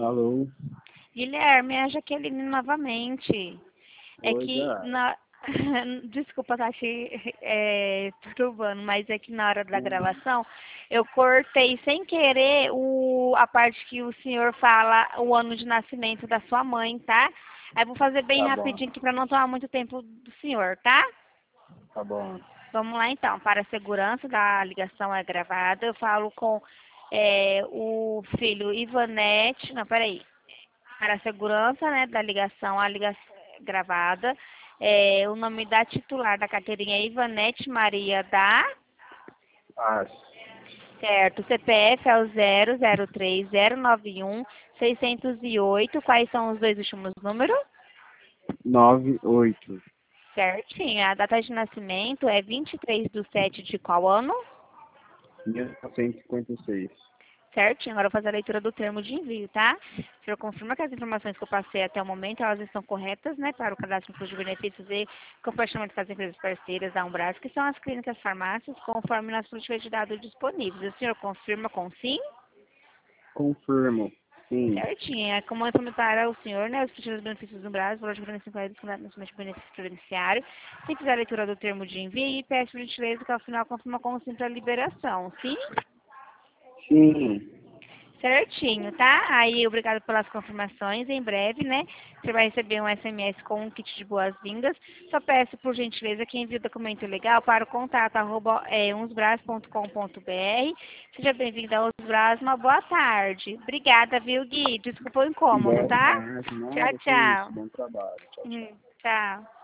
Alô? Guilherme, é a Jaqueline novamente. É Oi, que já. na... Desculpa estar te perturbando, mas é que na hora da gravação eu cortei sem querer a parte que o senhor fala o ano de nascimento da sua mãe, tá? Aí eu vou fazer bem Tá bom, rapidinho aqui para não tomar muito tempo do senhor, tá? tá bom. Vamos lá então. Para a segurança da ligação é gravada, eu falo com o filho Ivanete. Não, peraí. Para a segurança, né, da ligação, a ligação gravada. O nome da titular da carteirinha é Ivanete Maria da... Ah, Certo, CPF é o 003091608. Quais são os dois últimos números? 98. Certinho. A data de nascimento é 23/7 de qual ano? 1956. Certinho. Agora eu vou fazer a leitura do termo de envio, tá? O senhor confirma que as informações que eu passei até o momento, elas estão corretas, né? Para o cadastro de benefícios e compartilhamento com as empresas parceiras da Umbras, que são as clínicas farmácias, conforme nas políticas de dados disponíveis. O senhor confirma com sim? Confirmo. Sim. Certinho. É como eu informei para o senhor, né? Os pedidos de benefícios do Brasil, valor de 45 reais, de benefício previdenciário. Se fizer a leitura do termo de envio, peço por gentileza que ao final confirma com sim para a liberação. Sim? Sim. Certinho, tá? Aí, obrigado pelas confirmações. Em breve, né? Você vai receber um SMS com um kit de boas-vindas. Só peço, por gentileza, que envie o documento legal para o contato @unsbras.com.br. Seja bem-vindo a Unsbras. Uma boa tarde. Obrigada, viu, Gui? Desculpa o incômodo, Boa tá? tarde. Tchau, Nada, que isso. tchau. Bom trabalho. Tchau, tchau. Tchau.